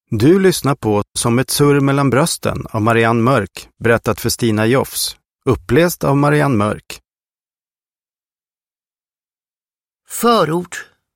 Du lyssnar på Som ett surr mellan brösten av Marianne Mörk, berättat för Stina Joffs. Uppläst av Marianne Mörk. Förord.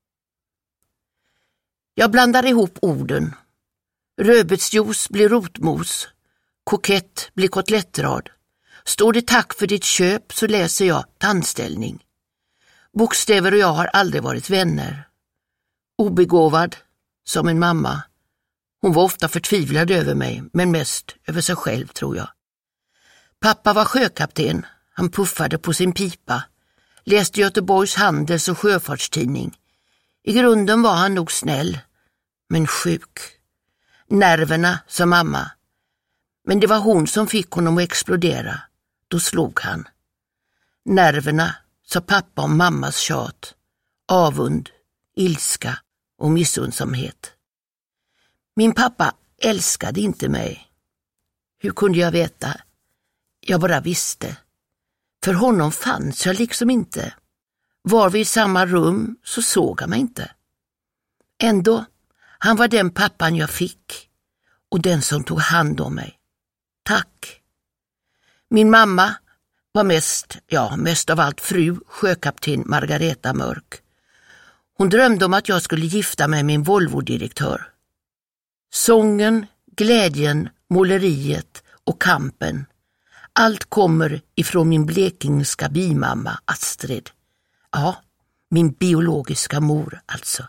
Jag blandar ihop orden. Rödbetsjuice blir rotmos. Kokett blir kotlettrad. Står det tack för ditt köp så läser jag tandställning. Bokstäver och jag har aldrig varit vänner. Obegåvad, som en mamma. Hon var ofta förtvivlad över mig, men mest över sig själv, tror jag. Pappa var sjökapten. Han puffade på sin pipa. Läste Göteborgs handels- och sjöfartstidning. I grunden var han nog snäll, men sjuk. Nerverna, sa mamma. Men det var hon som fick honom att explodera. Då slog han. Nerverna, sa pappa om mammas tjat. Avund, ilska och missundsamhet. Min pappa älskade inte mig. Hur kunde jag veta? Jag bara visste. För honom fanns jag liksom inte. Var vi i samma rum så såg han mig inte. Ändå, han var den pappan jag fick och den som tog hand om mig. Tack. Min mamma var mest av allt fru sjökapten Margareta Mörk. Hon drömde om att jag skulle gifta mig med en Volvo-direktör. Sången, glädjen, måleriet och kampen. Allt kommer ifrån min blekingska bimamma Astrid. Ja, min biologiska mor alltså.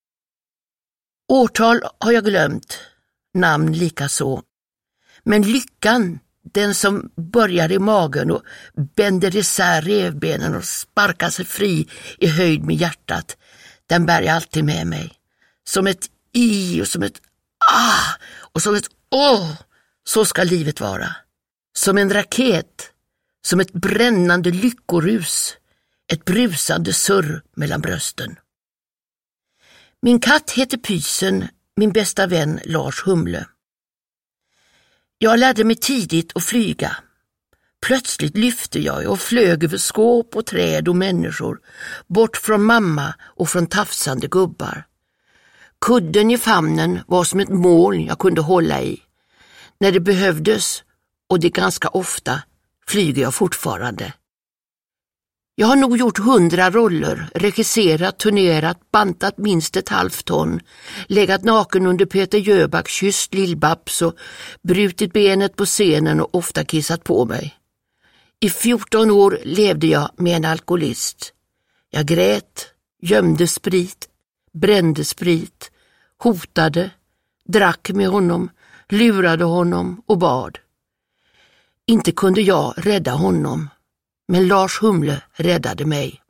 Årtal har jag glömt, namn likaså. Men lyckan, den som börjar i magen och bänder isär revbenen och sparkar sig fri i höjd med hjärtat, den bär jag alltid med mig. Som ett i och som ett och som ett så ska livet vara. Som en raket, som ett brännande lyckorus, ett brusande surr mellan brösten. Min katt heter Pysen, min bästa vän Lars Humle. Jag lärde mig tidigt att flyga. Plötsligt lyfte jag och flög över skåp och träd och människor, bort från mamma och från tafsande gubbar. Kudden i famnen var som ett moln jag kunde hålla i. När det behövdes, och det ganska ofta, flyger jag fortfarande. Jag har nog gjort 100 roller, regisserat, turnerat, bantat minst ett halvt ton, legat naken under Peter Jöback, kysst Lill-Babs och brutit benet på scenen och ofta kissat på mig. I 14 år levde jag med en alkoholist. Jag grät, gömde sprit, brände sprit, hotade, drack med honom, lurade honom och bad. Inte kunde jag rädda honom, men Lars Humle räddade mig.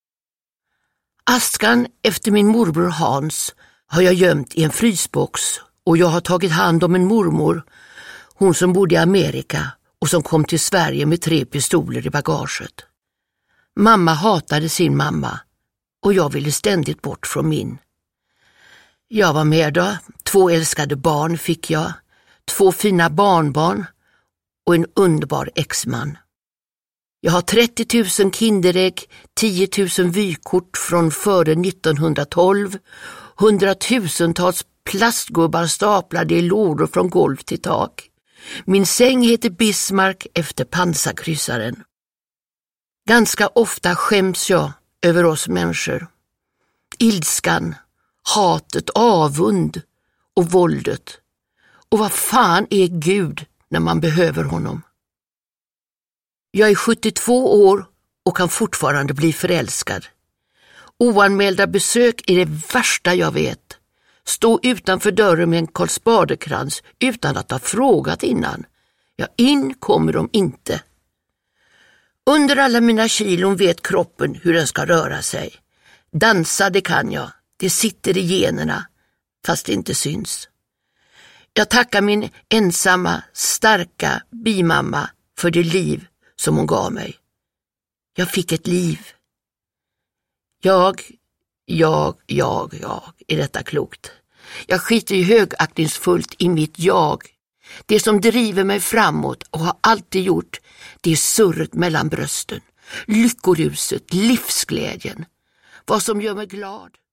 Askan efter min morbror Hans har jag gömt i en frysbox och jag har tagit hand om en mormor, hon som bodde i Amerika och som kom till Sverige med 3 pistoler i bagaget. Mamma hatade sin mamma och jag ville ständigt bort från min. Jag var med då, 2 älskade barn fick jag, 2 fina barnbarn och en underbar exman. Jag har 30 000 kinderägg, 10 000 vykort från före 1912, 100-tusentals plastgubbar staplade i lådor från golv till tak. Min säng heter Bismarck efter pansarkryssaren. Ganska ofta skäms jag över oss människor. Ilskan, hatet, avund och våldet. Och vad fan är Gud när man behöver honom? Jag är 72 år och kan fortfarande bli förälskad. Oanmälda besök är det värsta jag vet. Stå utanför dörren med en Karl Spadekrans utan att ha frågat innan. Ja, in kommer de inte. Under alla mina kilon vet kroppen hur den ska röra sig. Dansa det kan jag. Det sitter i generna, fast det inte syns. Jag tackar min ensamma, starka bimamma för det liv som hon gav mig. Jag fick ett liv. Jag, är detta klokt? Jag skiter ju högaktningsfullt i mitt jag. Det som driver mig framåt och har alltid gjort, det är surret mellan brösten. Lyckoruset, livsglädjen. Vad som gör mig glad.